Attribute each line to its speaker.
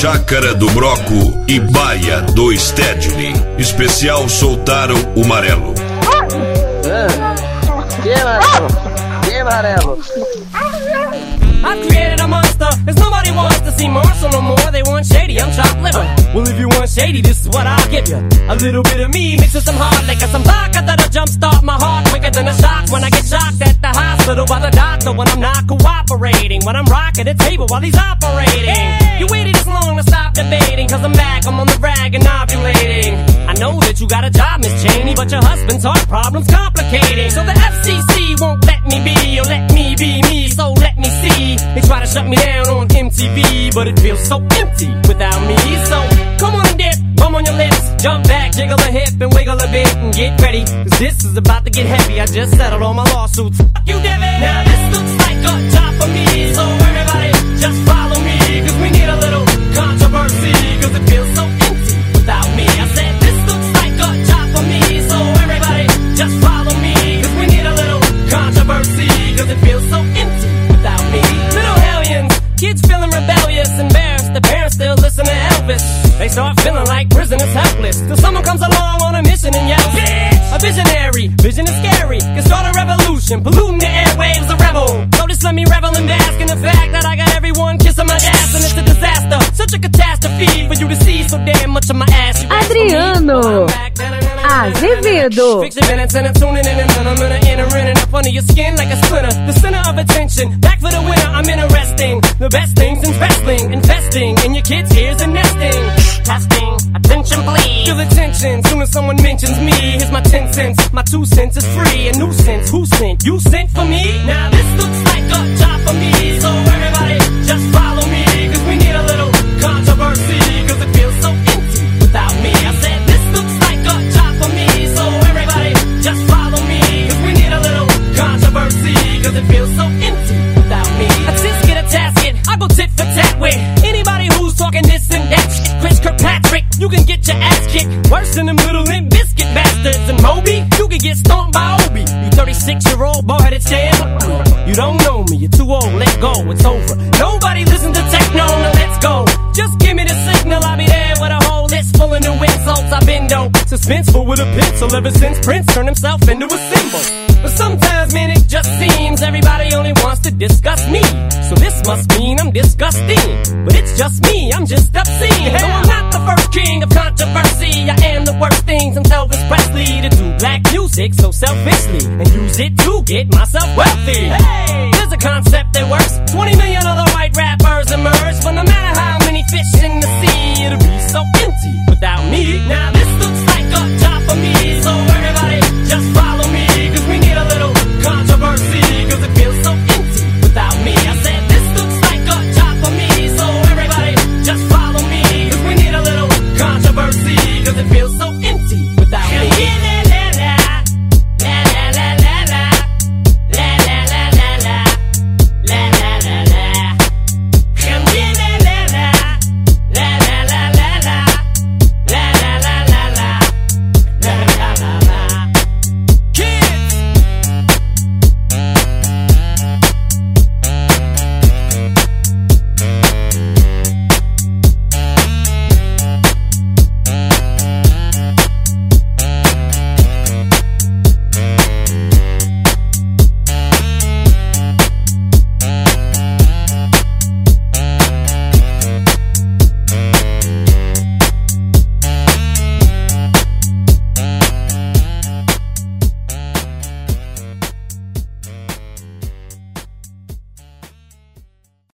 Speaker 1: Chácara do Broco e Baia do Stedley. Especial Soltaram o Marelo.
Speaker 2: Que marelo?
Speaker 3: I've created a monster, cause nobody wants to see Marshall no more. They want shady, I'm chopped liver. Well, if you want shady, this is what I'll give you. A little bit of me mixed with some hard liquor, some vodka that'll jumpstart my heart quicker than a shock when I get shocked at the hospital by the doctor when I'm not cooperating, when I'm rocking the table while he's operating. Hey! You waited this long to stop debating, cause I'm back, I'm on the rag and ovulating. I know that you got a job, Miss Cheney, but your husband's heart problem's complicating. So the FCC won't let me be, or let me be me, so let me see. They try to shut me down on MTV, but it feels so empty without me. So come on and dip, bum on your lips, jump back, jiggle a hip and wiggle a bit and get ready, cause this is about to get heavy. I just settled all my lawsuits. Fuck you, Devin. Now this looks like a job for me, so everybody just follow me, cause we need a little controversy, cause it feels so empty without me. I said this looks like a job for me, so everybody just follow me, cause we need a little controversy, cause it feels so empty without me. Little hellions, kids feeling rebellious, embarrassed, the parents still listen to Elvis. They start feeling like prisoners helpless, till someone comes along on a mission and yells, bitch! A visionary, vision is scary, can start a revolution, polluting the airwaves, a rebel. So just let me revel and bask in the fact that I got everyone kissing my ass, and it's a disaster, such a catastrophe for you to see so damn much of my ass.
Speaker 4: Adriano Azevedo.
Speaker 3: Under your skin like a splinter, the center of attention, back for the winner, I'm interesting. The best things in wrestling, investing in your kids' ears and nesting. Testing, attention please. Feel the tension, soon as someone mentions me. Here's my 10 cents, my 2 cents is free. A nuisance, who sent? You sent for me? Now this looks like a job for me, so everybody just follow me, cause we need a little controversy, cause it feels so empty without me. I said this looks like a job for me, so everybody just follow me, cause we need a little controversy, cause it feels so empty without me. A tis get a tasket, I go tit for tat with anybody who's talking this and that shit. Chris Kirkpatrick, you can get your ass kicked worse than them little Limp Bizkit bastards. And Moby, you can get stomped by Obi. You 36-year-old boy-headed stand. You don't know me, you're too old, let go, it's over. Nobody listen to techno, now let's go. Just give me the signal, I'll be there with a whole list full of new insults. I've been dope, suspenseful with a pencil ever since Prince turned himself into a symbol. But sometimes, man, it just seems everybody only wants to discuss me. So this must mean I'm disgusting. But it's just me, I'm just obscene. No, I'm not the first king of controversy. I am the worst things. I'm Elvis Presley to do black music so selfishly and use it to get myself wealthy. Hey!